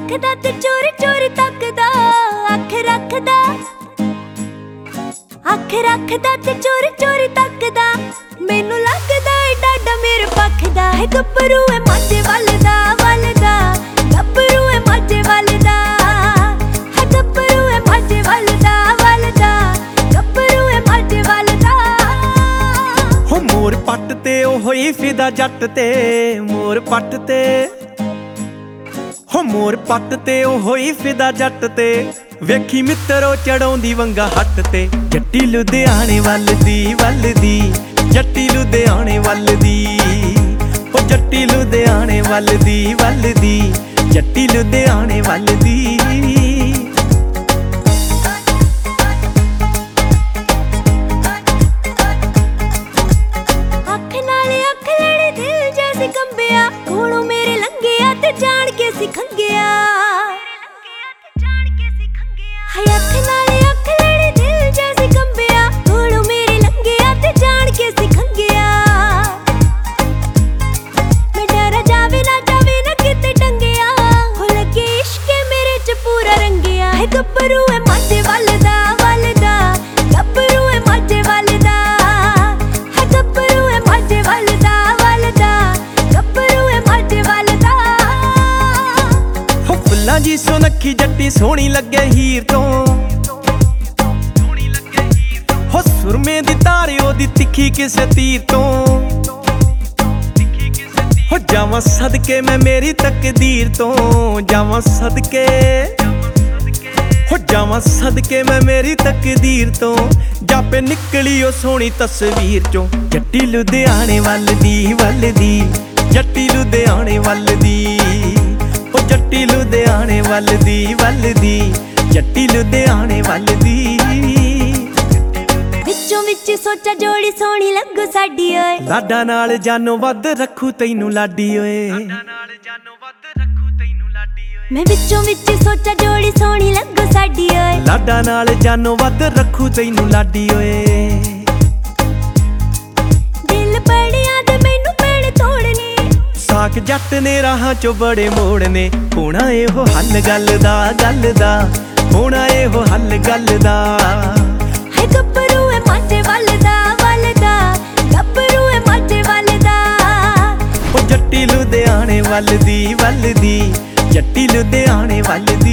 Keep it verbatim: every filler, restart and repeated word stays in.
ਰੱਖਦਾ ਤੇ ਚੋਰੀ ਚੋਰੀ ਤੱਕਦਾ, ਅੱਖ ਰੱਖਦਾ ਅੱਖ ਰੱਖਦਾ ਤੇ ਚੋਰੀ ਚੋਰੀ ਤੱਕਦਾ। ਮੈਨੂੰ ਲੱਗਦਾ ਏ ਡਾਡਾ ਮੇਰੇ ਪੱਖ ਦਾ ਹੈ। ਗੱਭਰੂ ਏ ਮਾਝੇ ਵੱਲ ਦਾ ਵੱਲ ਦਾ, ਗੱਭਰੂ ਏ ਮਾਝੇ ਵੱਲ ਦਾ ਹੈ। ਗੱਭਰੂ ਏ ਮਾਝੇ ਵੱਲ ਦਾ ਵੱਲ ਦਾ, ਗੱਭਰੂ ਏ ਮਾਝੇ ਵੱਲ ਦਾ। ਹੋ ਮੋਰ ਪੱਟ ਤੇ ਉਹ ਹੋਈ ਫਿਦਾ ਜੱਟ ਤੇ, ਮੋਰ ਪੱਟ ਤੇ ਹੋ ਮੋਰ ਪੱਟ ਤੇ ਉਹ ਹੋਈ ਫਿਦਾ ਜੱਟ ਤੇ। ਵੇਖੀ ਮਿੱਤਰੋ ਚੜਾਉਂਦੀ ਵੰਗਾ ਹੱਟ ਤੇ, ਜੱਟੀ ਲੁਧਿਆਣੇ ਵੱਲ ਦੀ ਵੱਲ ਦੀ, ਜੱਟੀ ਲੁਧਿਆਣੇ ਵੱਲ ਦੀ। ਉਹ ਜੱਟੀ ਲੁਧਿਆਣੇ ਵੱਲ ਦੀ ਵੱਲ ਦੀ, ਜੱਟੀ ਲੁਧਿਆਣੇ ਵੱਲ ਦੀ। ਅੱਖ ਨਾਲ ਅੱਖ ਲੜੀ ਦਿਲ ਜੈਸੀ ਕੰਬਿਆ, ਕੋਲੋਂ ਮੇਰੇ ਲੰਘਿਆ ਤੇ ਜਾਣ ਕੇ ਸੀ ਖੰਗਿਆ। ਹਾਏ ਅੱਖ ਨਾਲ ਅੱਖ ਲੜੀ ਦਿਲ ਜੈਸੀ ਕੰਬਿਆ, ਕੋਲੋਂ ਮੇਰੇ ਲੰਘਿਆ ਤੇ ਜਾਣ ਕੇ ਸੀ ਖੰਗਿਆ। ਮੈਂ ਡਰ ਜਾਵੇ ਨਾ ਜਾਵੇ ਨਾ ਕਿਤੇ ਟੰਗਿਆ, ਹੋ ਲੱਗੇ ਇਸ਼ਕ ਮੇਰੇ ਚ ਪੂਰਾ ਰੰਗਿਆ ਹੈ। ਗੱਭਰੂ ਏ ਮਾਝੇ ਵੱਲ ਦਾ ਵੱਲ ਦਾ, ਗੱਭਰੂ ਏ ਮਾਝੇ ਵੱਲ ਦਾ ਹੈ। ਗੱਭਰੂ ਏ ਮਾਝੇ ਵੱਲ ਦਾ ਵੱਲ ਦਾ, ਗੱਭਰੂ ਏ ਮਾਝੇ ਵੱਲ ਦਾ। ਹੋ ਫੁੱਲਾਂ ਜੀ ਸੁਨੱਖੀ ਜੱਟੀ ਸੋਹਣੀ ਲੱਗੇ ਹੀਰ ਤੋਂ, ਹੋ ਸੁਰਮੇ ਦੀ ਤਾਰ ਉਹਦੀ ਤਿੱਖੀ ਕਿਸੇ ਤੀਰ ਤੋਂ। ਹੋ ਜਾਵਾਂ ਸਦਕੇ ਮੈਂ ਮੇਰੀ ਤਕਦੀਰ ਤੋਂ, ਜਾਵਾਂ ਸਦਕੇ ਹੋ ਜਾਵਾਂ ਸਦਕੇ ਮੈਂ ਮੇਰੀ ਤਕਦੀਰ ਤੋਂ। ਜਾਪੇ ਨਿਕਲੀ ਉਹ ਸੋਹਣੀ ਤਸਵੀਰ ਚੋਂ, ਜੱਟੀ ਲੁਧਿਆਣੇ ਵੱਲ ਦੀ ਵੱਲ ਦੀ, ਜੱਟੀ ਲੁਧਿਆਣੇ ਵੱਲ ਦੀ। ਉਹ ਜੱਟੀ ਲੁਧਿਆਣੇ ਵੱਲ ਦੀ ਵੱਲ ਦੀ, ਜੱਟੀ ਲੁਧਿਆਣੇ ਵੱਲ ਦੀ। ਵਿੱਚੋਂ ਵਿੱਚ ਸੋਚਾ ਜੋੜੀ ਸੋਹਣੀ ਲੱਗੂ ਸਾਡੀ ਓਏ, ਲਾਡਾ ਨਾਲ ਜਾਨੋਂ ਵੱਧ ਰੱਖੂ ਤੈਨੂੰ ਲਾਡੀ ਓਏ। ਮੈਂ ਵਿੱਚੋਂ ਵਿੱਚ ਸੋਚਾ ਜੋੜੀ ਸੋਹਣੀ ਲੱਗੂ ਸਾਡੀ ਓਏ, ਲਾਡਾ ਨਾਲ ਜਾਨੋਂ ਵੱਧ ਰੱਖੂ ਤੈਨੂੰ ਲਾਡੀ ਓਏ। ਦਿਲ ਬੜਿਆਂ ਦੇ ਮੈਨੂੰ ਪੈਣ ਤੋੜਨੇ, ਸਾਕ ਜੱਟ ਨੇ ਰਾਹਾਂ ਚੋਂ ਬੜੇ ਮੋੜਨੇ। ਹੋਣਾ ਇਹੋ ਹੱਲ ਗੱਲ ਦਾ ਗੱਲ ਦਾ, ਹੋਣਾ ਇਹੋ ਹੱਲ ਗੱਲ ਦਾ ਹੈ। ਗੱਭਰੂ ਏ ਮਾਝੇ ਵੱਲ ਦਾ ਵੱਲ ਦਾ, ਗੱਭਰੂ ਏ ਮਾਝੇ ਵੱਲ ਦਾ। ਉਹ ਜੱਟੀ ਲੁਧਿਆਣੇ ਵੱਲ ਦੀ ਵੱਲ ਦੀ, ਜੱਟੀ ਲੁਧਿਆਣੇ ਵੱਲ ਦੀ।